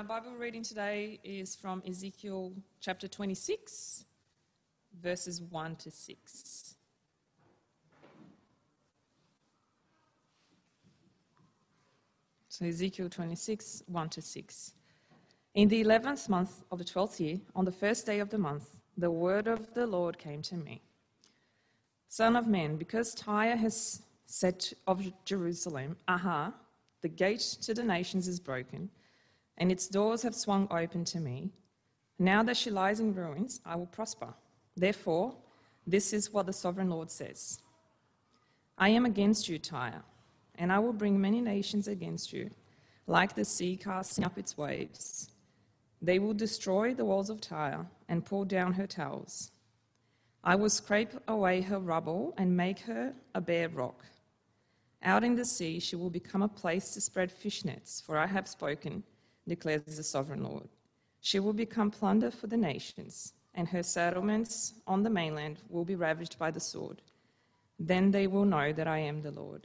Our Bible reading today is from Ezekiel chapter 26, verses 1 to 6. So Ezekiel 26, 1 to 6. In the 11th month of the 12th year, on the first day of the month, the word of the Lord came to me. Son of man, because Tyre has said of Jerusalem, Aha, the gate to the nations is broken, and its doors have swung open to me. Now that she lies in ruins, I will prosper. Therefore, this is what the sovereign Lord says. I am against you, Tyre, and I will bring many nations against you, like the sea casting up its waves. They will destroy the walls of Tyre and pull down her towers. I will scrape away her rubble and make her a bare rock. Out in the sea she will become a place to spread fish nets, for I have spoken, declares the sovereign Lord. She will become plunder for the nations, and her settlements on the mainland will be ravaged by the sword. Then they will know that I am the Lord.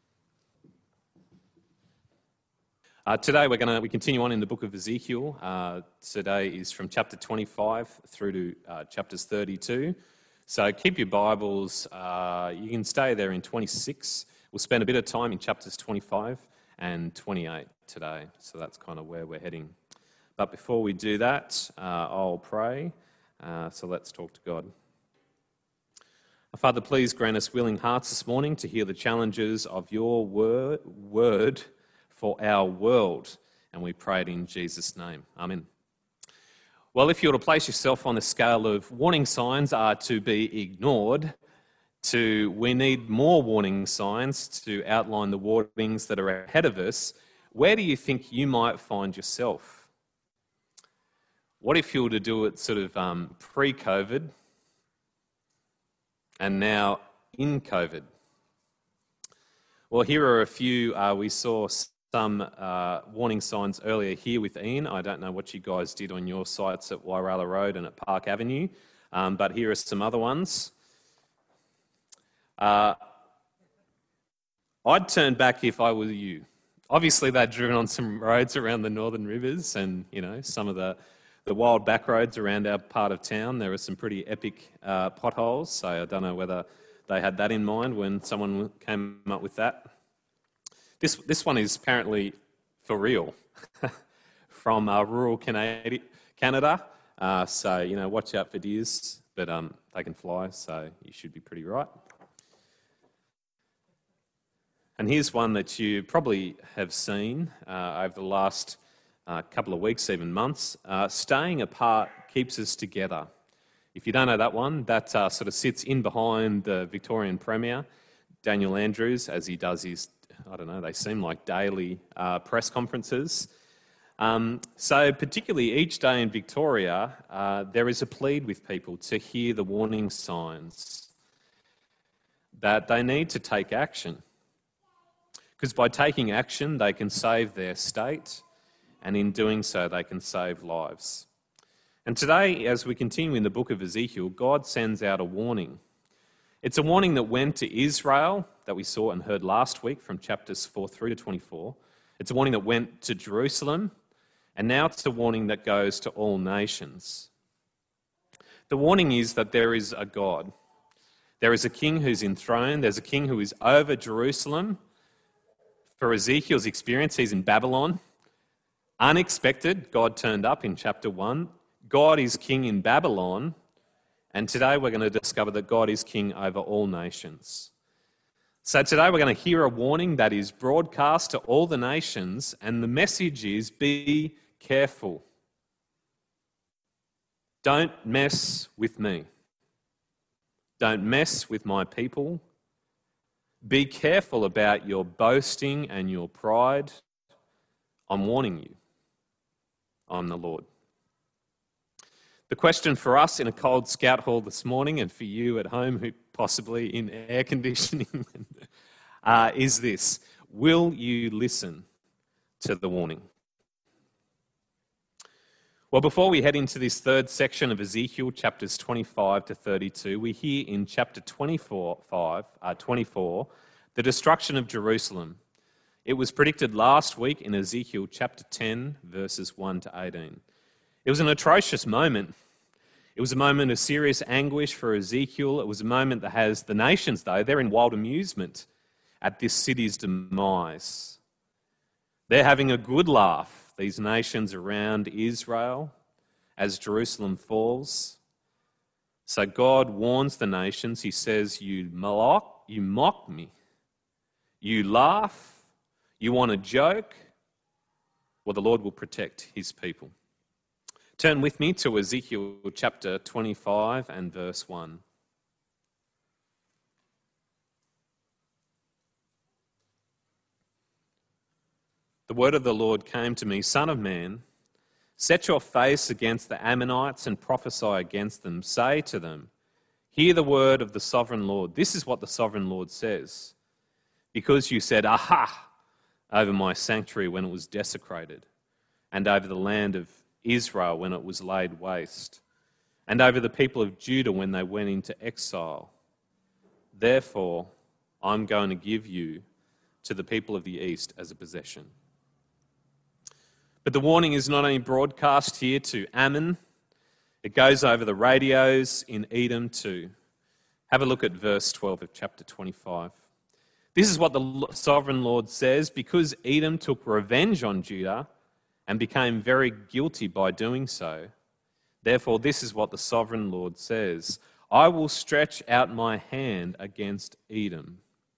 Today we continue on in the book of Ezekiel. Today is from chapter 25 through to chapters 32. So keep your Bibles. You can stay there in 26. We'll spend a bit of time in chapters 25 and 28 today. So that's kind of where we're heading. But before we do that, I'll pray. So let's talk to God. Father, please grant us willing hearts this morning to hear the challenges of your word for our world. And we pray it in Jesus' name. Amen. Well, if you were to place yourself on the scale of warning signs are to be ignored, to we need more warning signs to outline the warnings that are ahead of us, where do you think you might find yourself? What if you were to do it sort of pre-COVID and now in COVID? Well, here are a few. We saw some warning signs earlier here with Ian. I don't know what you guys did on your sites at Wairala Road and at Park Avenue, but here are some other ones. I'd turn back if I were you. Obviously, they'd driven on some roads around the northern rivers and, you know, some of the wild back roads around our part of town. There were some pretty epic potholes, so I don't know whether they had that in mind when someone came up with that. This one is apparently for real, from rural Canada. So, you know, watch out for deers, but they can fly, so you should be pretty right. And here's one that you probably have seen over the last couple of weeks, even months. Staying apart keeps us together. If you don't know that one, that sort of sits in behind the Victorian Premier, Daniel Andrews, as he does his, I don't know, they seem like daily press conferences. So particularly each day in Victoria, there is a plead with people to hear the warning signs that they need to take action. Because by taking action, they can save their state, and in doing so, they can save lives. And today, as we continue in the book of Ezekiel, God sends out a warning. It's a warning that went to Israel, that we saw and heard last week from chapters 4 through to 24. It's a warning that went to Jerusalem, and now it's a warning that goes to all nations. The warning is that there is a God. There is a king who's enthroned. There's a king who is over Jerusalem. For Ezekiel's experience, he's in Babylon. Unexpected, God turned up in chapter 1. God is king in Babylon. And today we're going to discover that God is king over all nations. So today we're going to hear a warning that is broadcast to all the nations, and the message is, be careful. Don't mess with me. Don't mess with my people. Be careful about your boasting and your pride. I'm warning you. I'm the Lord. The question for us in a cold scout hall this morning, and for you at home who possibly in air conditioning, is this: will you listen to the warning? Well, before we head into this third section of Ezekiel, chapters 25 to 32, we hear in chapter 24, the destruction of Jerusalem. It was predicted last week in Ezekiel chapter 10, verses 1 to 18. It was an atrocious moment. It was a moment of serious anguish for Ezekiel. It was a moment that has the nations, though, they're in wild amusement at this city's demise. They're having a good laugh, these nations around Israel, as Jerusalem falls. So God warns the nations. He says, you mock me. You laugh. You want a joke. Well, the Lord will protect his people. Turn with me to Ezekiel chapter 25 and verse 1. The word of the Lord came to me, Son of man, set your face against the Ammonites and prophesy against them. Say to them, hear the word of the sovereign Lord. This is what the sovereign Lord says. Because you said, aha, over my sanctuary when it was desecrated, and over the land of Israel when it was laid waste, and over the people of Judah when they went into exile. Therefore, I'm going to give you to the people of the east as a possession. But the warning is not only broadcast here to Ammon, it goes over the radios in Edom too. Have a look at verse 12 of chapter 25. This is what the sovereign Lord says, because Edom took revenge on Judah and became very guilty by doing so. Therefore, this is what the sovereign Lord says. I will stretch out my hand against Edom.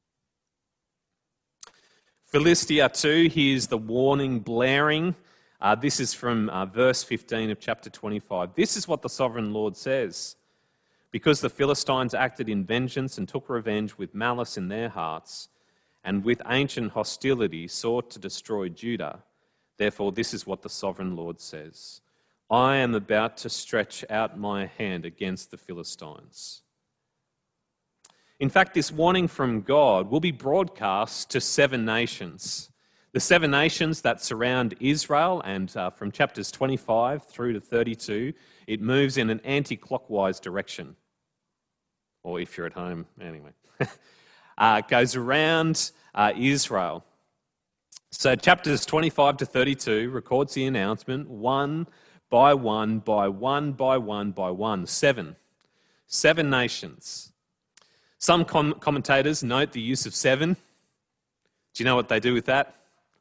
Philistia too, here's the warning blaring. This is from verse 15 of chapter 25. This is what the sovereign Lord says. Because the Philistines acted in vengeance and took revenge with malice in their hearts, and with ancient hostility sought to destroy Judah, therefore, this is what the sovereign Lord says. I am about to stretch out my hand against the Philistines. In fact, this warning from God will be broadcast to 7 nations. The 7 nations that surround Israel, and from chapters 25 through to 32, it moves in an anti-clockwise direction. Or if you're at home, anyway. It goes around Israel. So chapters 25 to 32 records the announcement, one by one, by one, by one, by one. 7 nations. Some commentators note the use of 7. Do you know what they do with that?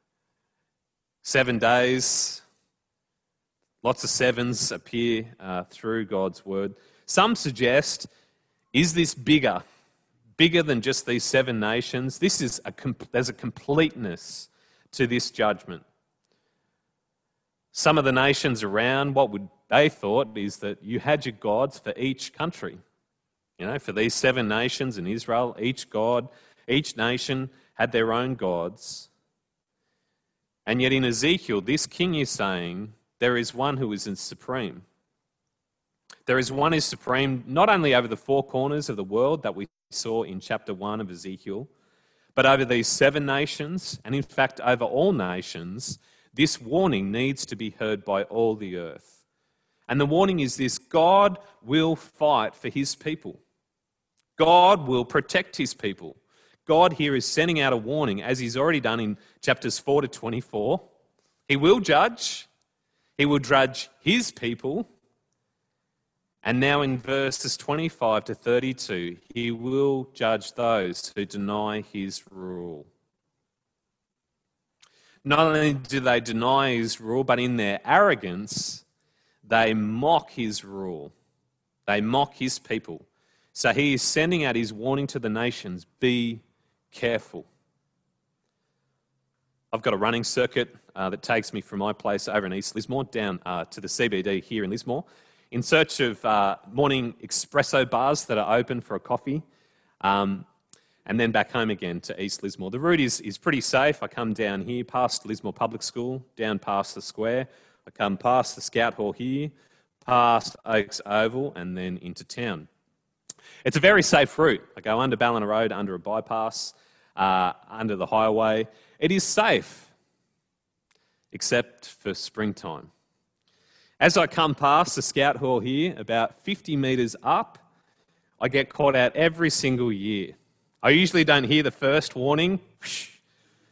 7 days. Lots of 7s appear through God's word. Some suggest, is this bigger than just these 7 nations? There's a completeness to this judgment. Some of the nations around, they thought is that you had your gods for each country. You know, for these 7 nations in Israel, each nation had their own gods. And yet in Ezekiel, this king is saying, there is one who is supreme. There is one who is supreme not only over the 4 corners of the world that we saw in chapter 1 of Ezekiel, but over these 7 nations, and in fact over all nations. This warning needs to be heard by all the earth. And the warning is this: God will fight for his people. God will protect his people. God here is sending out a warning, as he's already done in chapters 4 to 24. He will judge. He will judge his people. And now in verses 25 to 32, he will judge those who deny his rule. Not only do they deny his rule, but in their arrogance, they mock his rule. They mock his people. So he is sending out his warning to the nations: be careful. I've got a running circuit that takes me from my place over in East Lismore down to the CBD here in Lismore, in search of morning espresso bars that are open for a coffee, and then back home again to East Lismore. The route is pretty safe. I come down here past Lismore Public School, down past the square. I come past the Scout Hall here, past Oaks Oval, and then into town. It's a very safe route. I go under Ballina Road, under a bypass, under the highway. It is safe, except for springtime. As I come past the Scout Hall here, about 50 metres up, I get caught out every single year. I usually don't hear the first warning,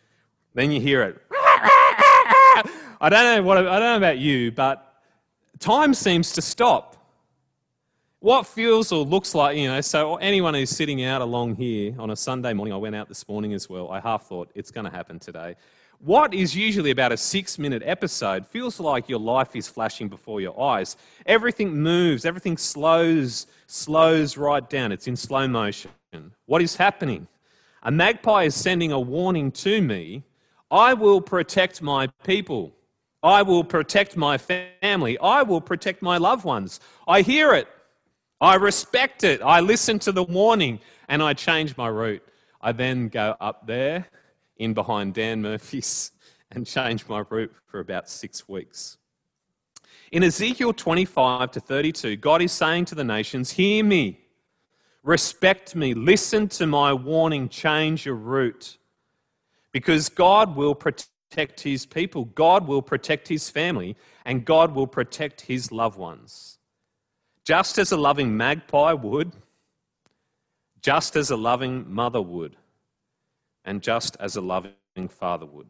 Then you hear it. I don't know about you, but time seems to stop. What feels or looks like, so anyone who's sitting out along here on a Sunday morning, I went out this morning as well, I half thought it's going to happen today. What is usually about a 6-minute episode feels like your life is flashing before your eyes. Everything moves, everything slows right down. It's in slow motion. What is happening? A magpie is sending a warning to me. I will protect my people. I will protect my family. I will protect my loved ones. I hear it. I respect it. I listen to the warning and I change my route. I then go up there in behind Dan Murphy's and change my route for about 6 weeks. In Ezekiel 25 to 32, God is saying to the nations, hear me, respect me, listen to my warning, change your route. Because God will protect his people, God will protect his family, and God will protect his loved ones. Just as a loving magpie would, just as a loving mother would, and just as a loving father would.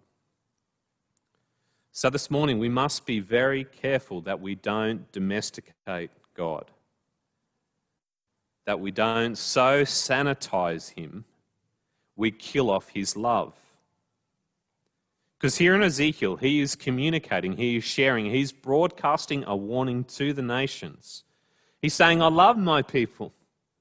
So this morning we must be very careful that we don't domesticate God, that we don't so sanitize him we kill off his love. Because here in Ezekiel, he is communicating, he is sharing, he's broadcasting a warning to the nations. He's saying, I love my people.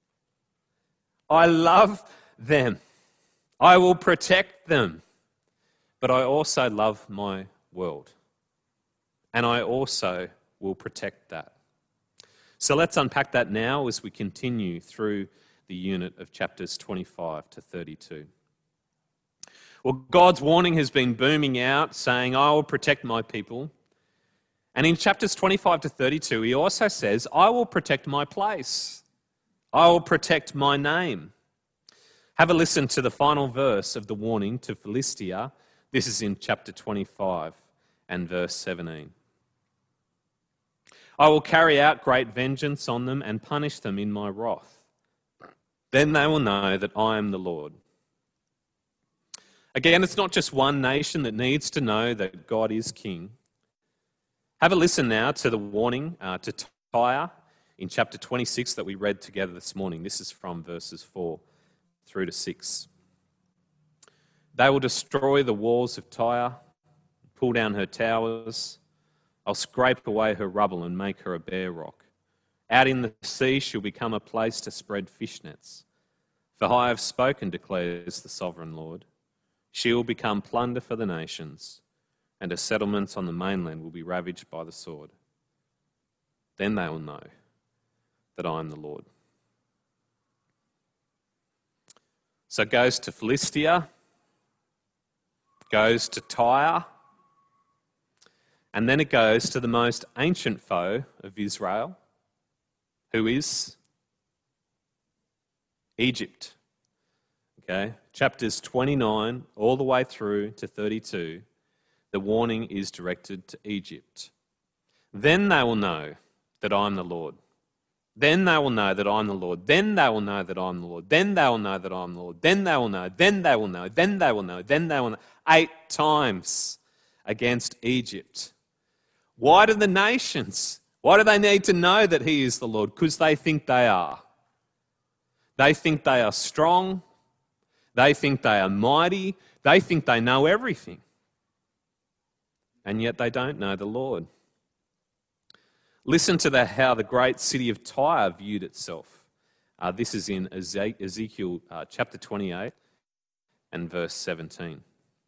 I love them. I will protect them. But I also love my world. And I also will protect that. So let's unpack that now as we continue through the unit of chapters 25 to 32. Well, God's warning has been booming out, saying, I will protect my people. And in chapters 25 to 32, he also says, I will protect my place. I will protect my name. Have a listen to the final verse of the warning to Philistia. This is in chapter 25 and verse 17. I will carry out great vengeance on them and punish them in my wrath. Then they will know that I am the Lord. Again, it's not just one nation that needs to know that God is king. Have a listen now to the warning to Tyre in chapter 26 that we read together this morning. This is from verses 4 through to 6. They will destroy the walls of Tyre, pull down her towers. I'll scrape away her rubble and make her a bare rock. Out in the sea she'll become a place to spread fish nets. For I have spoken, declares the sovereign Lord. She will become plunder for the nations, and her settlements on the mainland will be ravaged by the sword. Then they will know that I am the Lord. So it goes to Philistia, goes to Tyre, and then it goes to the most ancient foe of Israel, who is Egypt. Okay, chapters 29 all the way through to 32, the warning is directed to Egypt. Then they will know that I am the Lord. Then they will know that I am the Lord. Then they will know that I am the Lord. Then they will know that I am the Lord. Then they will know. Then they will know. Then they will know. Then they will know. 8 times against Egypt. Why do the nations? Why do they need to know that he is the Lord? Because they think they are. They think they are strong. They think they are mighty. They think they know everything. And yet they don't know the Lord. Listen to how the great city of Tyre viewed itself. This is in Ezekiel chapter 28 and verse 17.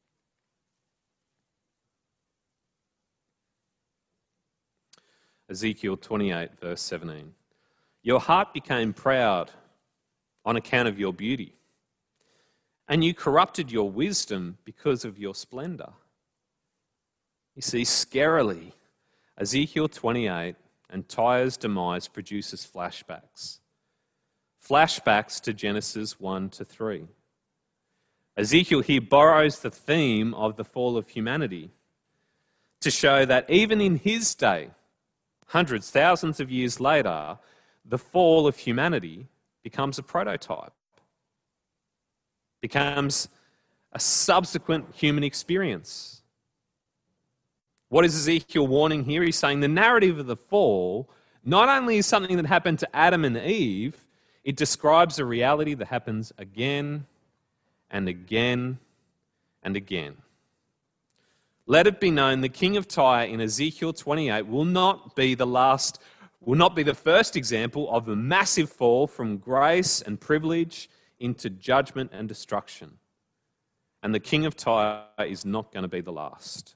Ezekiel 28 verse 17. Your heart became proud on account of your beauty, and you corrupted your wisdom because of your splendor. You see, scarily, Ezekiel 28 and Tyre's demise produces flashbacks. Flashbacks to Genesis 1 to 3. Ezekiel here borrows the theme of the fall of humanity to show that even in his day, hundreds, thousands of years later, the fall of humanity becomes a prototype, becomes a subsequent human experience. What is Ezekiel warning here? He's saying the narrative of the fall not only is something that happened to Adam and Eve, it describes a reality that happens again and again and again. Let it be known the king of Tyre in Ezekiel 28 will not be the first example of a massive fall from grace and privilege into judgment and destruction. And the king of Tyre is not going to be the last.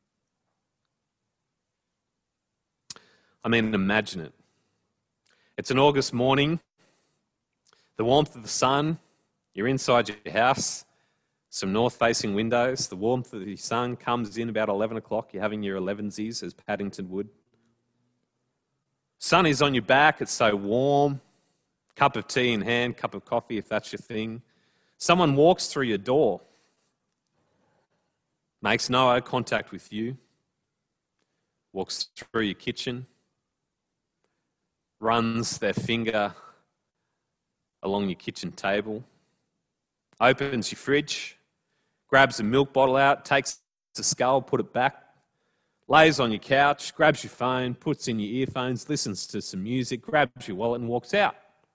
I mean, imagine it. It's an August morning, the warmth of the sun, you're inside your house, some north-facing windows, the warmth of the sun comes in about 11 o'clock, you're having your 11sies, as Paddington would. Sun is on your back, it's so warm, cup of tea in hand, cup of coffee if that's your thing. Someone walks through your door, makes no eye contact with you, walks through your kitchen, runs their finger along your kitchen table, opens your fridge, grabs a milk bottle out, takes the skull, put it back, lays on your couch, grabs your phone, puts in your earphones, listens to some music, grabs your wallet and walks out.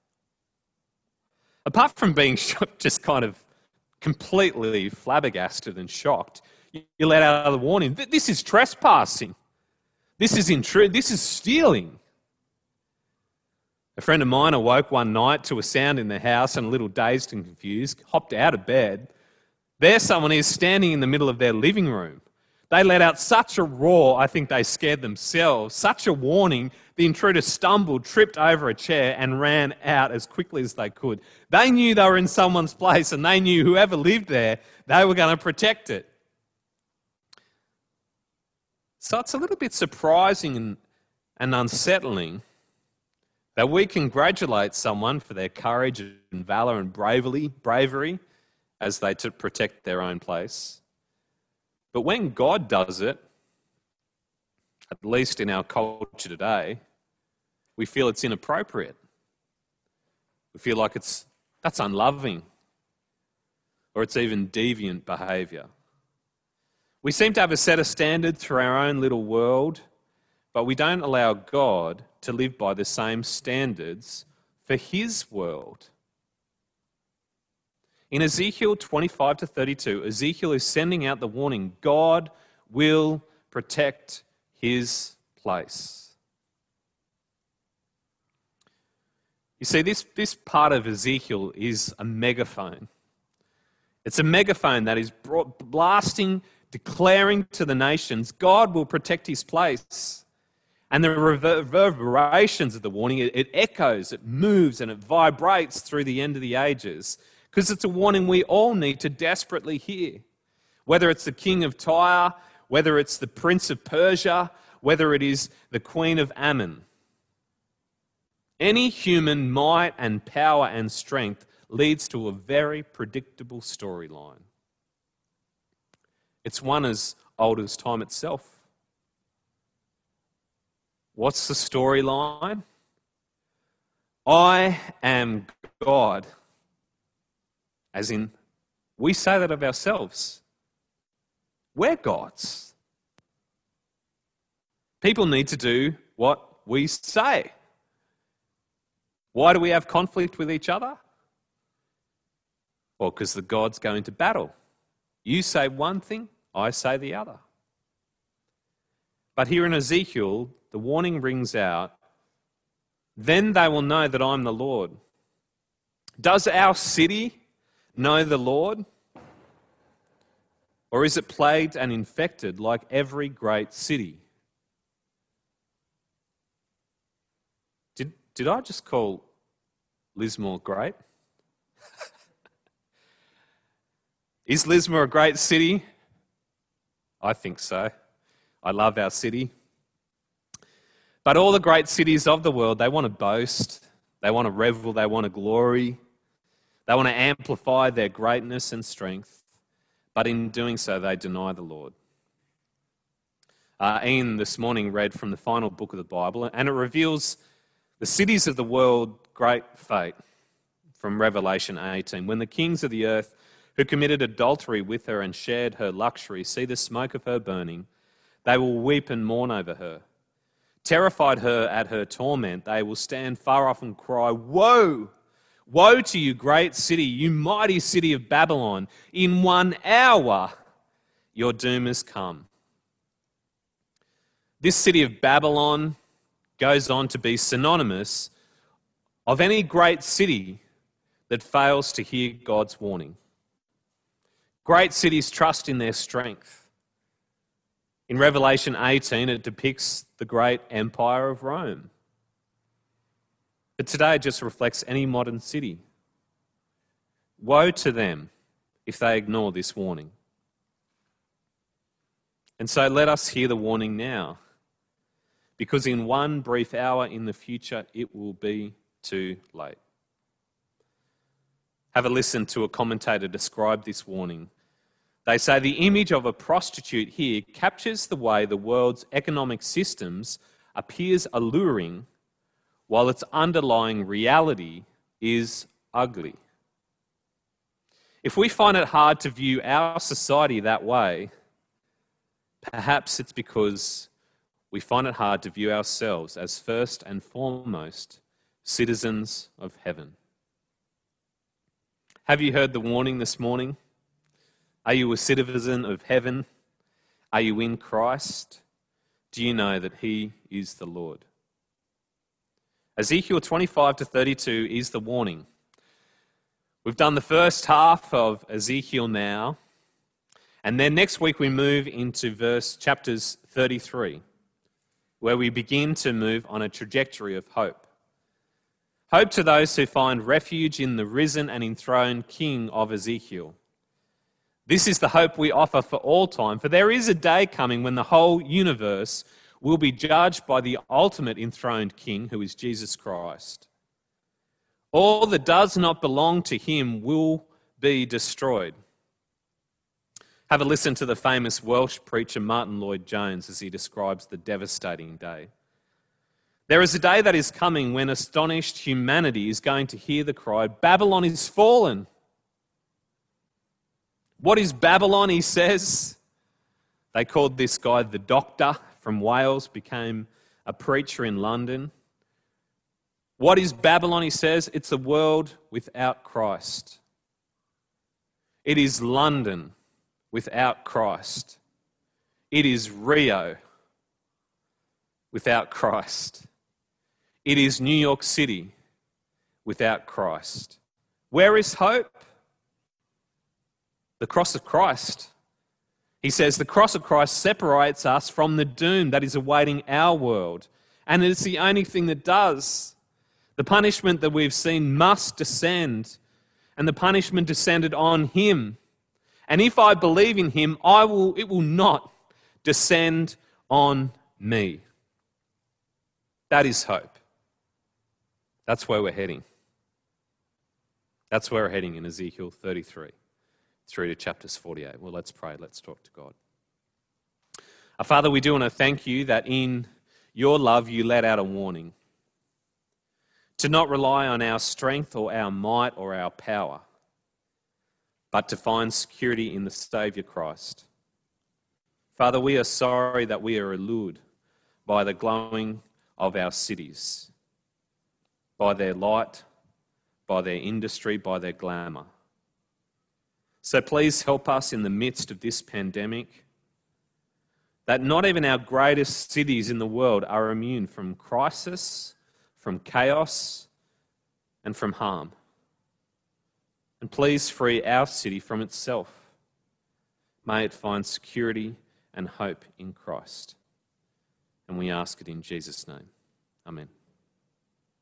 Apart from being just kind of completely flabbergasted and shocked, you let out the warning, this is trespassing. This is intrusion. This is stealing. A friend of mine awoke one night to a sound in the house and a little dazed and confused, hopped out of bed. There someone is standing in the middle of their living room. They let out such a roar, I think they scared themselves, such a warning, the intruder stumbled, tripped over a chair and ran out as quickly as they could. They knew they were in someone's place and they knew whoever lived there, they were going to protect it. So it's a little bit surprising and unsettling that we congratulate someone for their courage and valour and bravery as they protect their own place. But when God does it, at least in our culture today, we feel it's inappropriate. We feel like that's unloving, or it's even deviant behaviour. We seem to have a set of standards for our own little world, but we don't allow God to live by the same standards for his world. In Ezekiel 25 to 32, Ezekiel is sending out the warning, God will protect his place. You see, this part of Ezekiel is a megaphone. It's a megaphone that is blasting, declaring to the nations, God will protect his place. And the reverberations of the warning, it echoes, it moves, and it vibrates through the end of the ages. Because it's a warning we all need to desperately hear. Whether it's the king of Tyre, whether it's the prince of Persia, whether it is the queen of Ammon. Any human might and power and strength leads to a very predictable storyline. It's one as old as time itself. What's the storyline? I am God. As in, we say that of ourselves. We're gods. People need to do what we say. Why do we have conflict with each other? Well, because the gods go into battle. You say one thing, I say the other. But here in Ezekiel, the warning rings out, then they will know that I'm the Lord. Does our city know the Lord? Or is it plagued and infected like every great city? Did I just call Lismore great? Is Lismore a great city? I think so. I love our city. But all the great cities of the world, they want to boast, they want to revel, they want to glory, they want to amplify their greatness and strength, but in doing so, they deny the Lord. Ian this morning read from the final book of the Bible, and it reveals the cities of the world great fate from Revelation 18, when the kings of the earth who committed adultery with her and shared her luxury, see the smoke of her burning, they will weep and mourn over her. Terrified her at her torment, they will stand far off and cry, "Woe! Woe to you, great city, you mighty city of Babylon! In 1 hour your doom has come." This city of Babylon goes on to be synonymous of any great city that fails to hear God's warning. Great cities trust in their strength. In Revelation 18, it depicts the great empire of Rome. But today it just reflects any modern city. Woe to them if they ignore this warning. And so let us hear the warning now, because in 1 brief hour in the future it will be too late. Have a listen to a commentator describe this warning. They say the image of a prostitute here captures the way the world's economic systems appears alluring while its underlying reality is ugly. If we find it hard to view our society that way, perhaps it's because we find it hard to view ourselves as first and foremost citizens of heaven. Have you heard the warning this morning? Are you a citizen of heaven? Are you in Christ? Do you know that He is the Lord? Ezekiel 25 to 32 is the warning. We've done the first half of Ezekiel now, and then next week we move into chapters 33, where we begin to move on a trajectory of hope. Hope to those who find refuge in the risen and enthroned King of Ezekiel. This is the hope we offer for all time, for there is a day coming when the whole universe will be judged by the ultimate enthroned King, who is Jesus Christ. All that does not belong to Him will be destroyed. Have a listen to the famous Welsh preacher Martin Lloyd-Jones as he describes the devastating day. There is a day that is coming when astonished humanity is going to hear the cry, "Babylon is fallen." What is Babylon, he says? They called this guy the Doctor from Wales, became a preacher in London. What is Babylon, he says? It's a world without Christ. It is London without Christ. It is Rio without Christ. It is New York City without Christ. Where is hope? The cross of Christ. He says the cross of Christ separates us from the doom that is awaiting our world. And it's the only thing that does. The punishment that we've seen must descend. And the punishment descended on Him. And if I believe in Him, it will not descend on me. That is hope. That's where we're heading. That's where we're heading in Ezekiel 33. Through to chapters 48. Well, let's pray. Let's talk to God. Our Father, we do want to thank You that in Your love You let out a warning to not rely on our strength or our might or our power, but to find security in the Saviour Christ. Father, we are sorry that we are allured by the glowing of our cities, by their light, by their industry, by their glamour. So please help us in the midst of this pandemic, that not even our greatest cities in the world are immune from crisis, from chaos, and from harm. And please free our city from itself. May it find security and hope in Christ. And we ask it in Jesus' name. Amen.